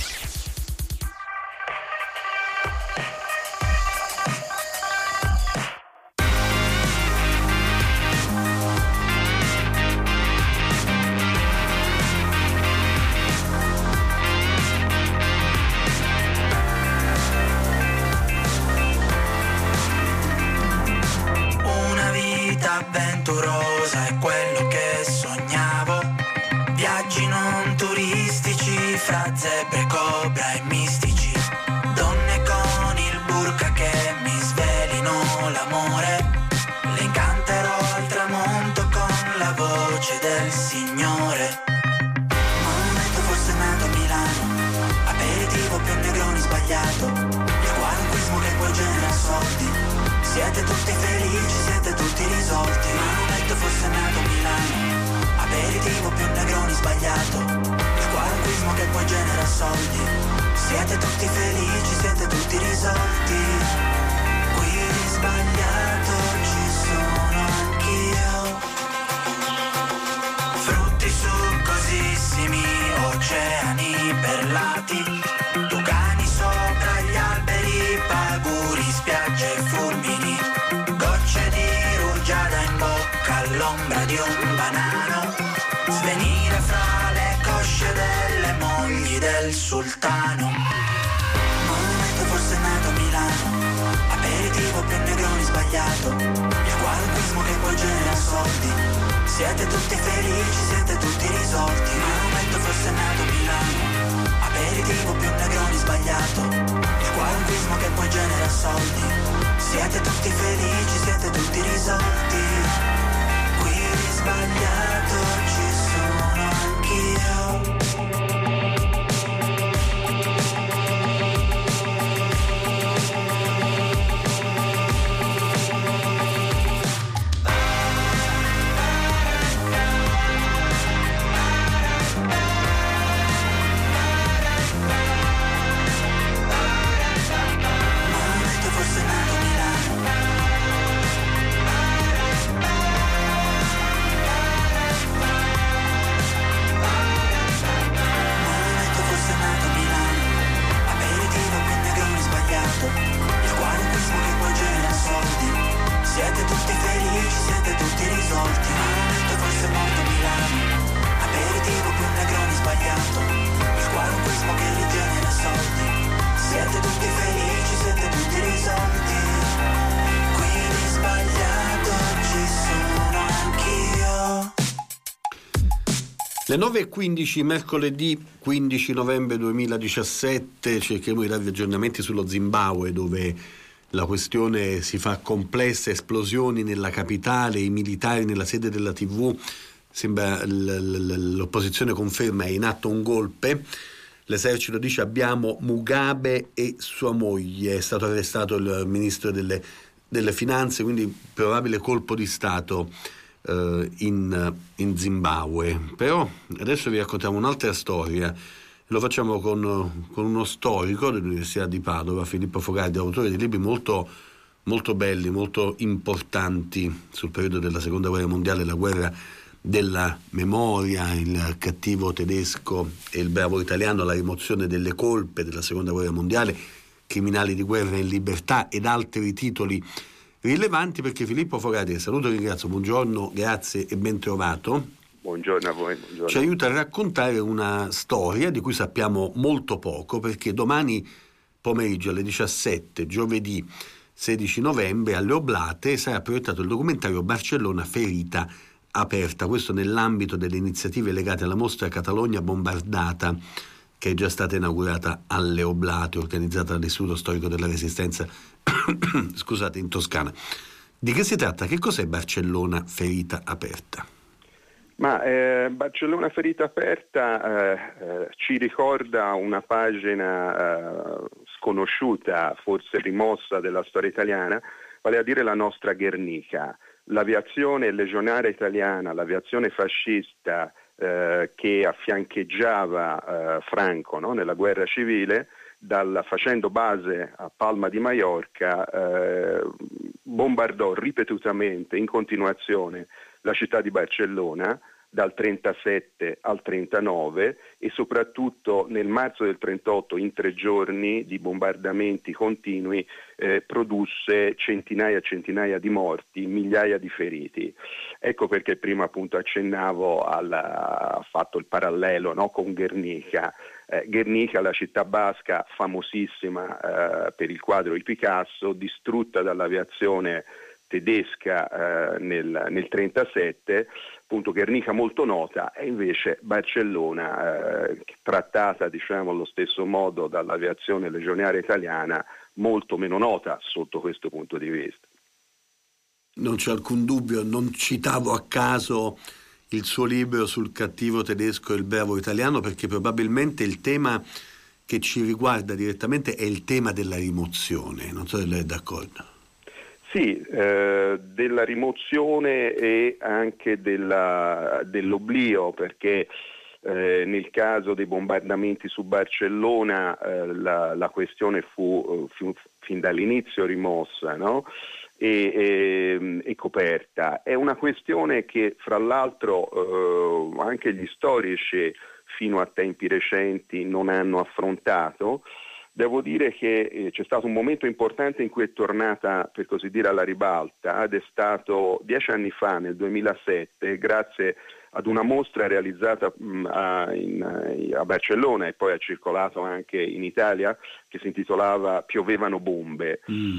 Avventurosa è quello che sognavo, viaggi non turistici fra zebre, cobra e mistici, donne con il burka che mi svelino l'amore, le incanterò al tramonto con la voce del Signore. Momento forse nato a Milano, aperitivo più negroni sbagliato, il qualunquismo che poi genera soldi. Siete tutti felici, siete tutti risolti. Maometto forse nato a Milano, aperitivo più negroni sbagliato, il qualunquismo che poi genera soldi. Siete tutti felici, siete tutti risolti. Qui sbagliato ci sono anch'io. Frutti succosissimi, oceani perlati, tucani sopra gli alberi, paguri, spiagge e fulmini, gocce di rugiada in bocca all'ombra di un banano, svenire fra le cosce delle mogli del sultano. Momento forse nato a Milano, aperitivo più negroni sbagliato, il qualunquismo che poi genera soldi. Siete tutti felici, siete tutti risolti. Momento forse nato a Milano, aperitivo più negroni sbagliato, il qualunquismo che poi genera soldi. Siete tutti felici, siete tutti risolti. Qui sbagliato ci sono anch'io. Siete tutti felici, siete tutti risolti. Momento forse molto Milano, aperitivo più negroni sbagliato, il qualunquismo che rigenera soldi. Siete tutti felici, siete tutti risolti. Qui sbagliato ci sono anch'io. Le 9:15, mercoledì 15 novembre 2017, cercheremo di darvi aggiornamenti sullo Zimbabwe, dove la questione si fa complessa, esplosioni nella capitale, i militari nella sede della TV, sembra l'opposizione conferma è in atto un golpe, l'esercito dice abbiamo Mugabe e sua moglie, è stato arrestato il ministro delle finanze, quindi probabile colpo di Stato in Zimbabwe. Però adesso vi raccontiamo un'altra storia. Lo facciamo con uno storico dell'Università di Padova, Filippo Fogardi, autore di libri molto, molto belli, molto importanti sul periodo della Seconda Guerra Mondiale, la guerra della memoria, il cattivo tedesco e il bravo italiano, la rimozione delle colpe della Seconda Guerra Mondiale, criminali di guerra in libertà ed altri titoli rilevanti. Perché Filippo Fogardi, saluto e ringrazio, buongiorno, grazie e ben trovato. Buongiorno a voi. Buongiorno. Ci aiuta a raccontare una storia di cui sappiamo molto poco, perché domani pomeriggio alle 17, giovedì 16 novembre, alle Oblate sarà proiettato il documentario Barcellona ferita aperta, questo nell'ambito delle iniziative legate alla mostra Catalogna bombardata, che è già stata inaugurata alle Oblate, organizzata dall'Istituto Storico della Resistenza scusate, in Toscana. Di che si tratta? Che cos'è Barcellona ferita aperta? Ma Barcellona ferita aperta ci ricorda una pagina sconosciuta, forse rimossa della storia italiana, vale a dire la nostra Guernica. L'aviazione legionaria italiana, l'aviazione fascista che affiancheggiava Franco, no? Nella guerra civile, facendo base a Palma di Maiorca, bombardò ripetutamente, in continuazione, la città di Barcellona dal 37 al 39 e soprattutto nel marzo del 38, in 3 giorni di bombardamenti continui, produsse centinaia e centinaia di morti, migliaia di feriti. Ecco perché prima appunto accennavo ha fatto il parallelo, no, con Guernica. Guernica, la città basca famosissima per il quadro di Picasso, distrutta dall'aviazione tedesca nel 1937, appunto Guernica molto nota, e invece Barcellona trattata diciamo allo stesso modo dall'aviazione legionaria italiana, molto meno nota sotto questo punto di vista. Non c'è alcun dubbio, non citavo a caso il suo libro sul cattivo tedesco e il bravo italiano, perché probabilmente il tema che ci riguarda direttamente è il tema della rimozione, non so se lei è d'accordo. Sì, della rimozione e anche dell'oblio, perché nel caso dei bombardamenti su Barcellona la questione fu fin dall'inizio rimossa, no? e coperta. È una questione che fra l'altro anche gli storici fino a tempi recenti non hanno affrontato. Devo dire che c'è stato un momento importante in cui è tornata, per così dire, alla ribalta, ed è stato 10 anni fa, nel 2007, grazie ad una mostra realizzata a Barcellona e poi ha circolato anche in Italia, che si intitolava Piovevano bombe.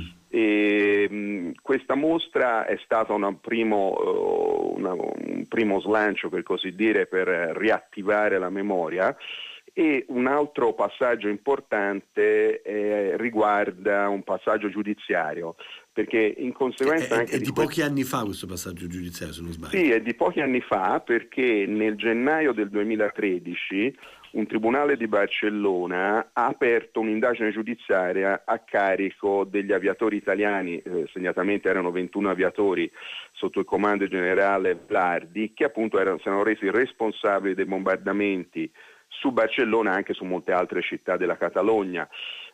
E questa mostra è stata un primo slancio, per così dire, per riattivare la memoria. E un altro passaggio importante riguarda un passaggio giudiziario, perché in conseguenza è di pochi anni fa questo passaggio giudiziario, se non sbaglio. Sì, è di pochi anni fa, perché nel gennaio del 2013 un tribunale di Barcellona ha aperto un'indagine giudiziaria a carico degli aviatori italiani, segnatamente erano 21 aviatori sotto il comando generale Vlardi, che appunto si erano resi responsabili dei bombardamenti su Barcellona, anche su molte altre città della Catalogna.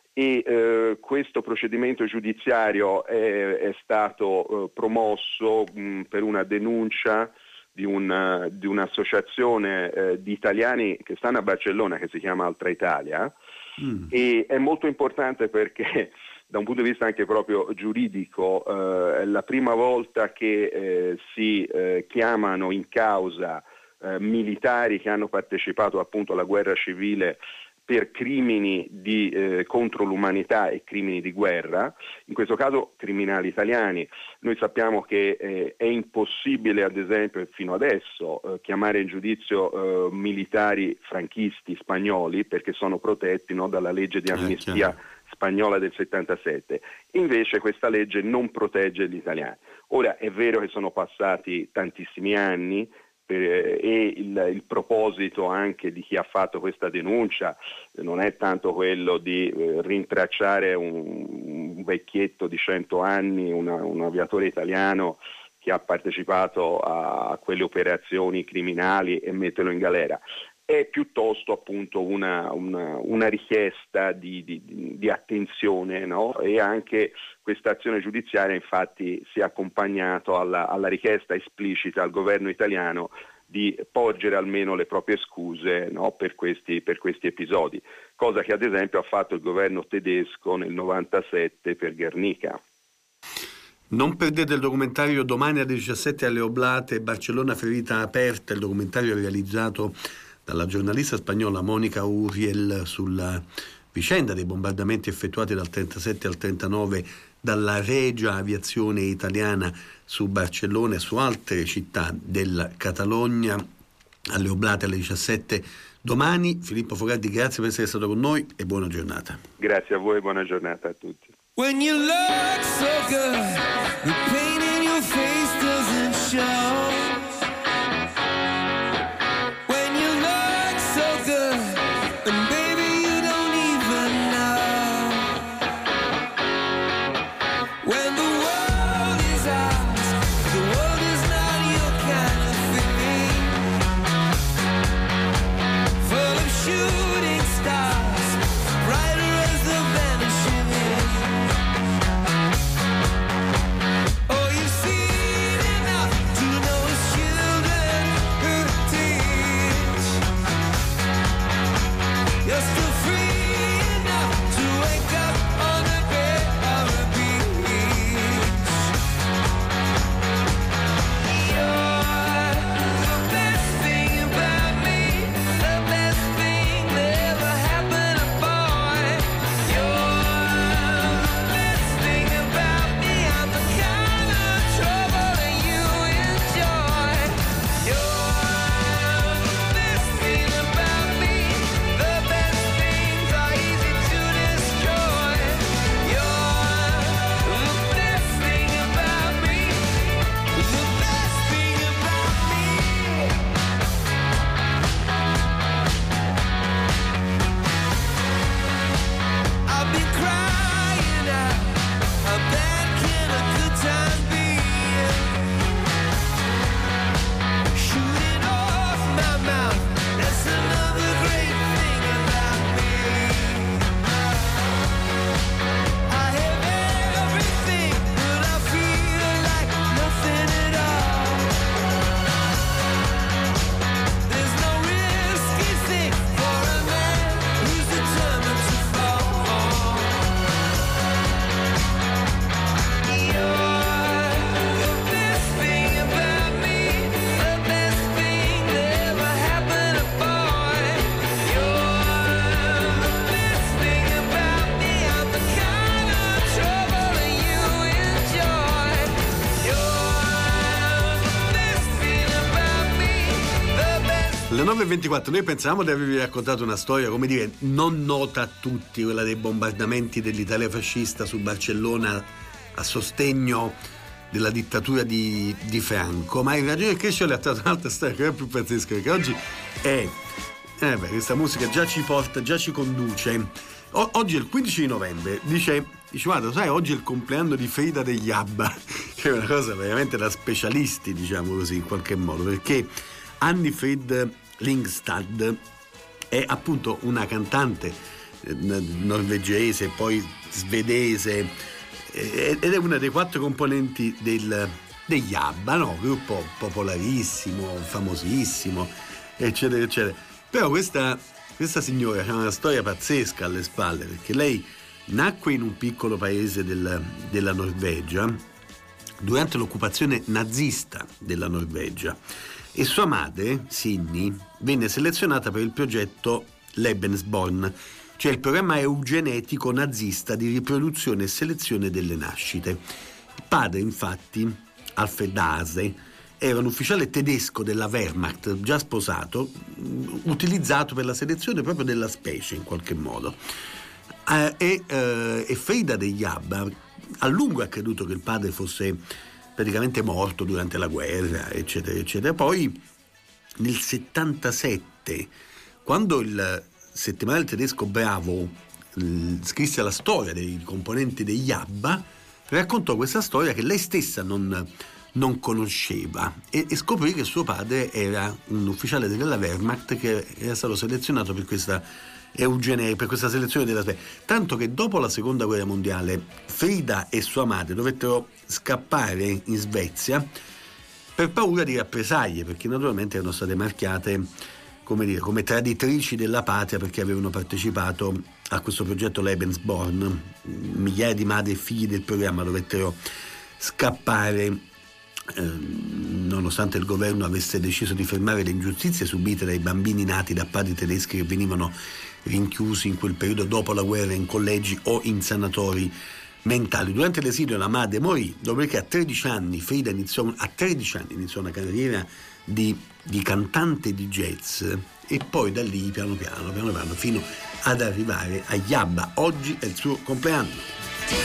E questo procedimento giudiziario è stato promosso per una denuncia di un'associazione di italiani che stanno a Barcellona, che si chiama Altra Italia, e è molto importante perché da un punto di vista anche proprio giuridico è la prima volta che si chiamano in causa militari che hanno partecipato appunto alla guerra civile per crimini contro l'umanità e crimini di guerra, in questo caso criminali italiani. Noi sappiamo che è impossibile, ad esempio, fino adesso, chiamare in giudizio militari franchisti spagnoli, perché sono protetti, no, dalla legge di amnistia spagnola del 77. Invece questa legge non protegge gli italiani. Ora è vero che sono passati tantissimi anni, e il proposito anche di chi ha fatto questa denuncia non è tanto quello di rintracciare un vecchietto di 100 anni, un aviatore italiano che ha partecipato a quelle operazioni criminali e metterlo in galera. È piuttosto appunto una richiesta di attenzione, no? E anche questa azione giudiziaria infatti si è accompagnato alla richiesta esplicita al governo italiano di porgere almeno le proprie scuse, no? per questi episodi, cosa che ad esempio ha fatto il governo tedesco nel 97 per Guernica. Non perdete il documentario domani alle 17 alle Oblate, Barcellona ferita aperta, il documentario realizzato dalla giornalista spagnola Mónica Uriel sulla vicenda dei bombardamenti effettuati dal 37 al 39 dalla Regia Aviazione italiana su Barcellona e su altre città della Catalogna, alle Oblate alle 17 domani. Filippo Fogardi, grazie per essere stato con noi e buona giornata. Grazie a voi e buona giornata a tutti. When you look so good, the pain in your face doesn't show. When you look so good, and baby you don't even know. When the world is ours, the world is not your kind of thing. Full of shooting stars, brighter as the vanishing wind. Oh, you've seen enough to know it's children who teach. You're still free enough to wake up on the bed of a beach. You're the best thing about me, the best thing that ever happened to boy. You're the best thing about me, I'm the kind of trouble that you enjoy. You're the best thing about me, the best things are easy to destroy. You're the best thing about me, the best thing about me. I've been crying out, how bad can a good time be? Shooting off my mouth, that's another great thing about me. I have everything, but I feel like nothing at all. There's no risky thing for a man who's determined to fall. You're the best thing about me, the best thing that ever happened to boy. You're the best thing about me, I'm the kind of trouble that you enjoy. You're the best thing about me, the best. Le 9:24, noi pensavamo di avervi raccontato una storia, come dire, non nota a tutti, quella dei bombardamenti dell'Italia fascista su Barcellona a sostegno della dittatura di Franco, ma in ragione che ci ho letto un'altra storia che è più pazzesca, perché oggi è questa musica già ci porta, già ci conduce. Oggi è il 15 di novembre, dice guarda, sai, oggi è il compleanno di Frida degli ABBA, che è una cosa veramente da specialisti, diciamo così, in qualche modo, perché Anni Frid Lyngstad è appunto una cantante norvegese, poi svedese, ed è una dei 4 componenti degli ABBA, no? Gruppo popolarissimo, famosissimo, eccetera eccetera. Però questa signora ha una storia pazzesca alle spalle, perché lei nacque in un piccolo paese della Norvegia durante l'occupazione nazista della Norvegia e sua madre, Sinni, venne selezionata per il progetto Lebensborn, cioè il programma eugenetico nazista di riproduzione e selezione delle nascite. Il padre, infatti, Alfred Haase, era un ufficiale tedesco della Wehrmacht, già sposato, utilizzato per la selezione proprio della specie in qualche modo. E Frida degli ABBA a lungo ha creduto che il padre fosse praticamente morto durante la guerra, eccetera eccetera. Poi nel 77, quando il settimanale tedesco Bravo scrisse la storia dei componenti degli ABBA, raccontò questa storia che lei stessa non conosceva e scoprì che suo padre era un ufficiale della Wehrmacht che era stato selezionato per questa per questa selezione della specie, tanto che dopo la seconda guerra mondiale Frida e sua madre dovettero scappare in Svezia per paura di rappresaglie, perché naturalmente erano state marchiate come traditrici della patria, perché avevano partecipato a questo progetto Lebensborn. Migliaia di madri e figli del programma dovettero scappare, nonostante il governo avesse deciso di fermare le ingiustizie subite dai bambini nati da padri tedeschi che venivano rinchiusi in quel periodo dopo la guerra in collegi o in sanatori mentali. Durante l'esilio la madre morì, dopodiché a 13 anni Frida iniziò una carriera di cantante di jazz, e poi da lì piano piano fino ad arrivare agli ABBA. Oggi è il suo compleanno.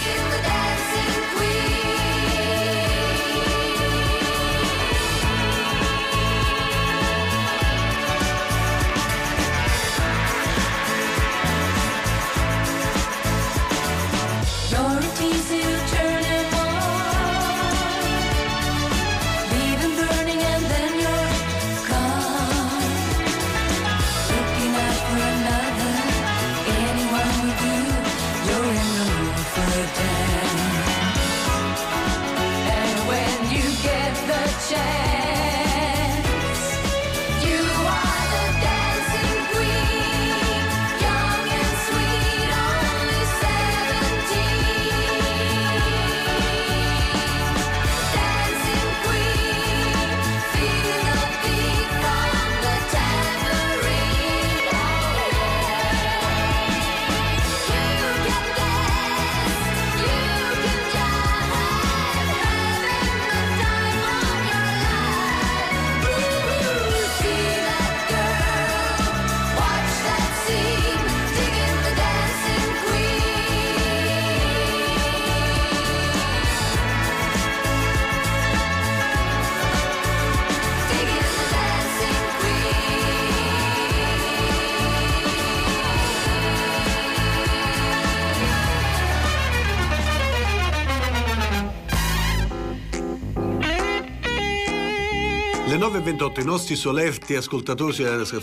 Le 9:28, i nostri solerti ascoltatori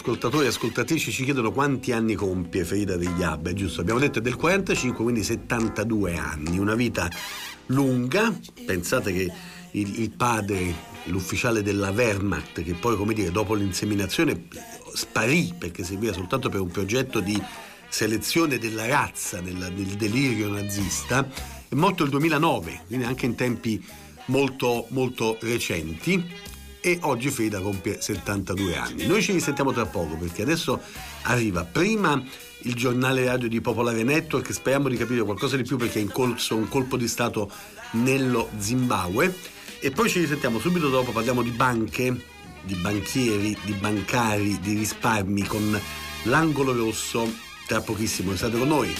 e ascoltatrici ci chiedono quanti anni compie Frida degli ABBA, giusto? Abbiamo detto è del 45, quindi 72 anni, una vita lunga. Pensate che il padre, l'ufficiale della Wehrmacht, che poi, come dire, dopo l'inseminazione sparì perché serviva soltanto per un progetto di selezione della razza nel delirio nazista, è morto nel 2009, quindi anche in tempi molto molto recenti. E oggi Frida compie 72 anni. Noi ci risentiamo tra poco, perché adesso arriva prima il giornale radio di Popolare Network, speriamo di capire qualcosa di più perché è in corso un colpo di stato nello Zimbabwe, e poi ci risentiamo subito dopo, parliamo di banche, di banchieri, di bancari, di risparmi con l'angolo rosso tra pochissimo. Restate con noi.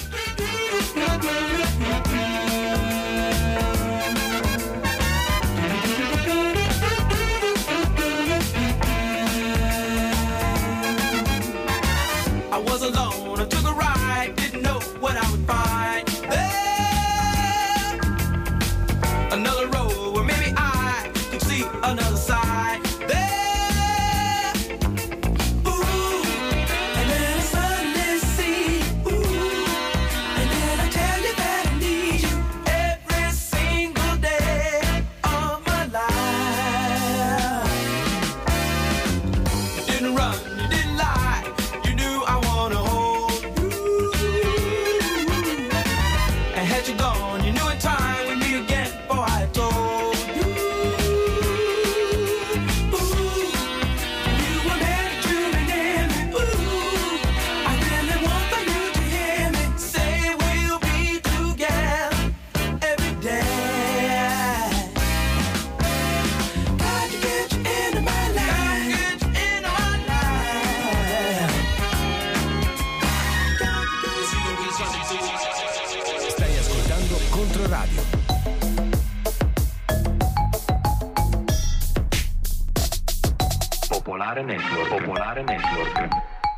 Popolare Network.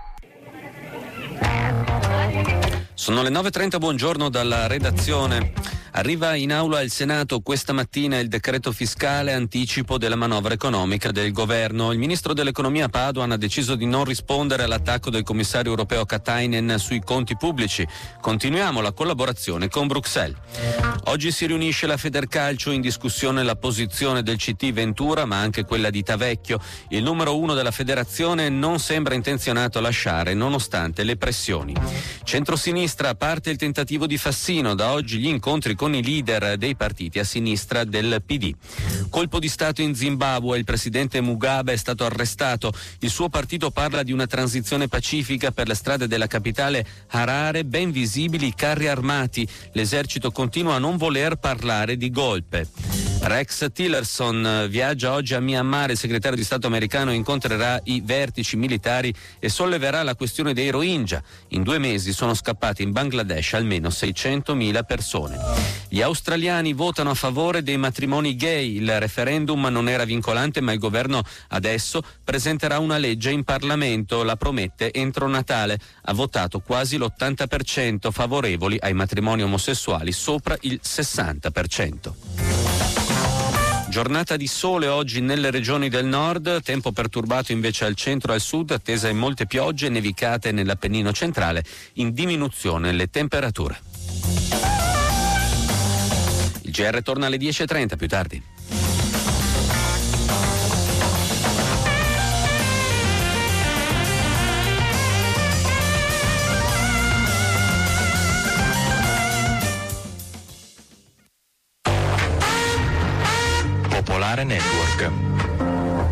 Sono le 9:30, buongiorno dalla redazione. Arriva in aula al Senato questa mattina il decreto fiscale anticipo della manovra economica del governo. Il ministro dell'economia Padoan ha deciso di non rispondere all'attacco del commissario europeo Katainen sui conti pubblici. Continuiamo la collaborazione con Bruxelles. Oggi si riunisce la Federcalcio, in discussione la posizione del CT Ventura ma anche quella di Tavecchio. Il numero 1 della federazione non sembra intenzionato a lasciare nonostante le pressioni. Centrosinistra, a parte il tentativo di Fassino, da oggi gli incontri con con i leader dei partiti a sinistra del PD. Colpo di Stato in Zimbabwe, il presidente Mugabe è stato arrestato. Il suo partito parla di una transizione pacifica. Per le strade della capitale Harare, ben visibili carri armati. L'esercito continua a non voler parlare di golpe. Rex Tillerson viaggia oggi a Myanmar. Il segretario di Stato americano incontrerà i vertici militari e solleverà la questione dei Rohingya. In 2 mesi sono scappati in Bangladesh almeno 600.000 persone. Gli australiani votano a favore dei matrimoni gay. Il referendum non era vincolante, ma il governo adesso presenterà una legge in Parlamento, la promette entro Natale. Ha votato quasi l'80% favorevoli ai matrimoni omosessuali, sopra il 60%. Giornata di sole oggi nelle regioni del nord, tempo perturbato invece al centro e al sud, attesa in molte piogge e nevicate nell'Appennino centrale, in diminuzione le temperature. Il GR torna alle 10.30 più tardi. Popolare Network.